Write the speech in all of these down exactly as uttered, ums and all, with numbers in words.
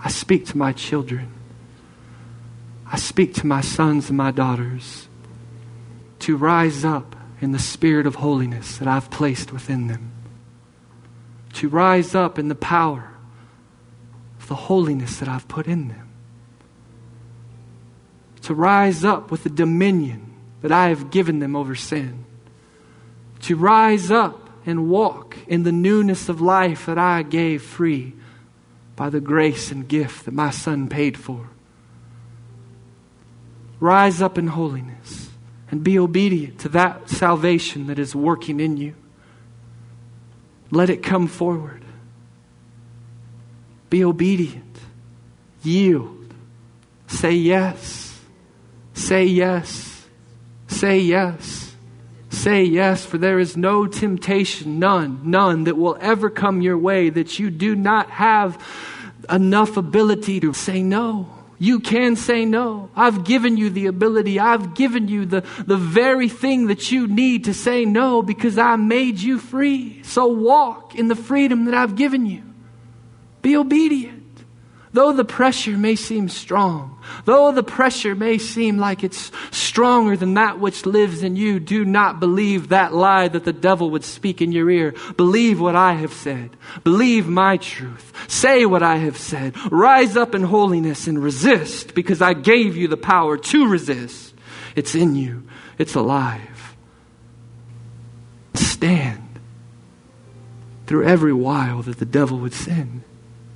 I speak to my children. I speak to my sons and my daughters to rise up in the spirit of holiness that I've placed within them. To rise up in the power of the holiness that I've put in them. To rise up with the dominion that I have given them over sin. To rise up and walk in the newness of life that I gave free by the grace and gift that my Son paid for. Rise up in holiness and be obedient to that salvation that is working in you. Let it come forward. Be obedient. Yield. Say yes. Say yes. Say yes. Say yes, for there is no temptation, none, none that will ever come your way that you do not have enough ability to say no. You can say no. I've given you the ability. I've given you the, the very thing that you need to say no because I made you free. So walk in the freedom that I've given you. Be obedient. Though the pressure may seem strong, though the pressure may seem like it's stronger than that which lives in you, do not believe that lie that the devil would speak in your ear. Believe what I have said. Believe my truth. Say what I have said. Rise up in holiness and resist because I gave you the power to resist. It's in you. It's alive. Stand through every wile that the devil would send.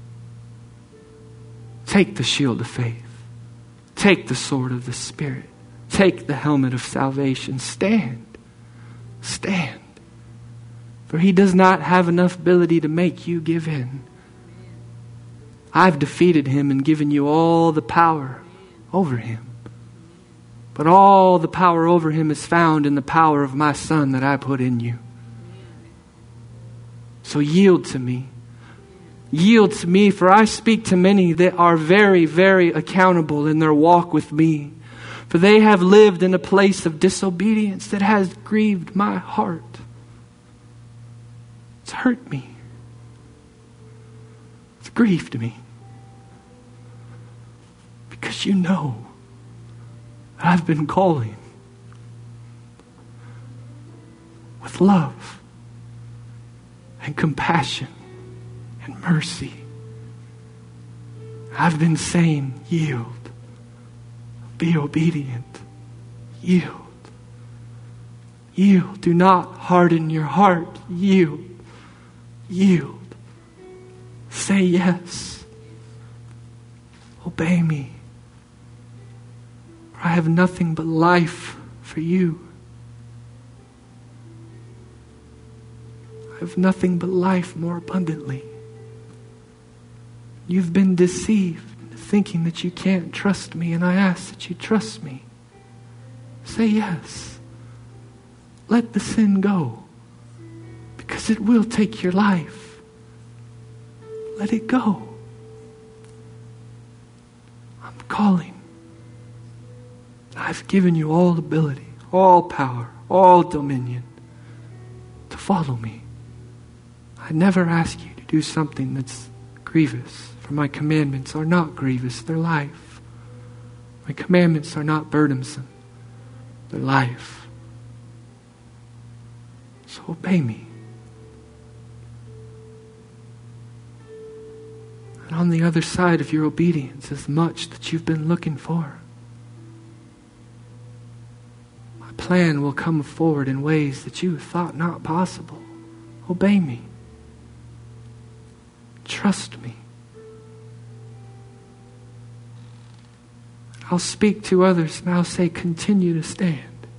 Take the shield of faith. Take the sword of the Spirit. Take the helmet of salvation. Stand. Stand. For he does not have enough ability to make you give in. I've defeated him and given you all the power over him. But all the power over him is found in the power of my Son that I put in you. So yield to me. Yield to me, for I speak to many that are very, very accountable in their walk with me. For they have lived in a place of disobedience that has grieved my heart. It's hurt me. It's grieved me. Because you know that I've been calling with love and compassion and mercy. I've been saying, yield. Be obedient. Yield. Yield. Do not harden your heart. Yield. Yield. Say yes. Obey me. For I have nothing but life for you. I have nothing but life more abundantly. You've been deceived into thinking that you can't trust me, and I ask that you trust me. Say yes. Let the sin go, because it will take your life. Let it go. I'm calling. I've given you all ability, all power, all dominion to follow me. I never ask you to do something that's grievous. For my commandments are not grievous, they're life. My commandments are not burdensome, they're life. So obey me. And on the other side of your obedience is much that you've been looking for. My plan will come forward in ways that you thought not possible. Obey me. Trust me. I'll speak to others and I'll say, continue to stand.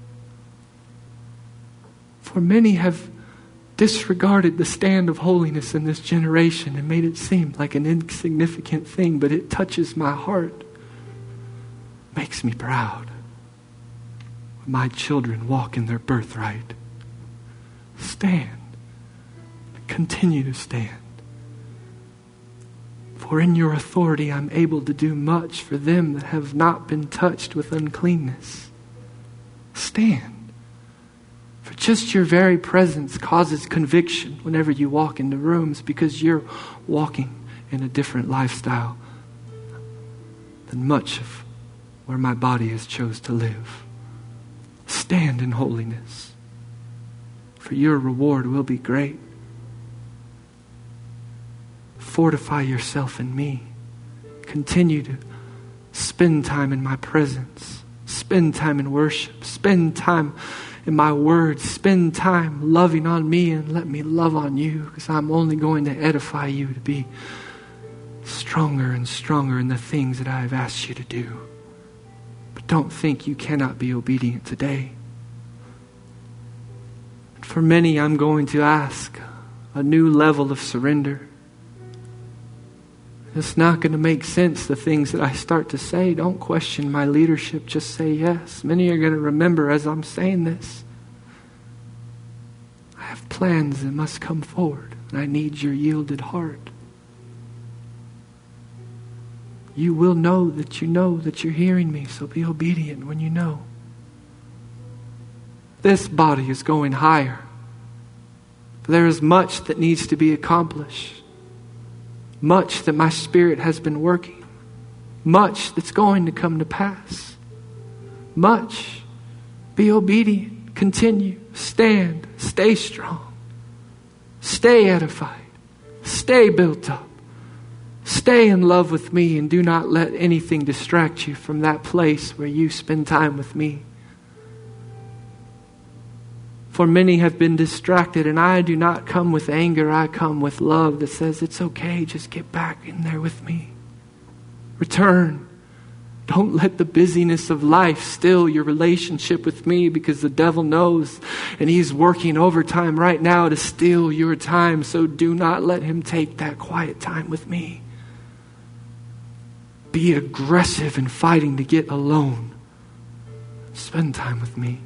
For many have disregarded the stand of holiness in this generation and made it seem like an insignificant thing, but it touches my heart. Makes me proud when my children walk in their birthright. Stand. Continue to stand. For in your authority I'm able to do much for them that have not been touched with uncleanness. Stand. For just your very presence causes conviction whenever you walk into rooms, because you're walking in a different lifestyle than much of where my body has chose to live. Stand in holiness, for your reward will be great. Fortify yourself in me. Continue to spend time in my presence. Spend time in worship. Spend time in my words. Spend time loving on me and let me love on you, because I'm only going to edify you to be stronger and stronger in the things that I have asked you to do. But don't think you cannot be obedient today. And for many, I'm going to ask a new level of surrender. It's not going to make sense, the things that I start to say. Don't question my leadership. Just say yes. Many are going to remember as I'm saying this. I have plans that must come forward, and I need your yielded heart. You will know that you know that you're hearing me, so be obedient when you know. This body is going higher. There is much that needs to be accomplished. Much that my spirit has been working. Much that's going to come to pass. Much. Be obedient. Continue. Stand. Stay strong. Stay edified. Stay built up. Stay in love with me, and do not let anything distract you from that place where you spend time with me. For many have been distracted, and I do not come with anger. I come with love that says, it's okay, just get back in there with me. Return. Don't let the busyness of life steal your relationship with me, because the devil knows, and he's working overtime right now to steal your time. So do not let him take that quiet time with me. Be aggressive in fighting to get alone. Spend time with me.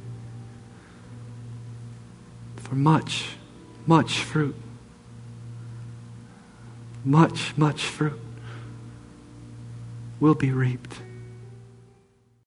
For much, much fruit. Much, much fruit will be reaped.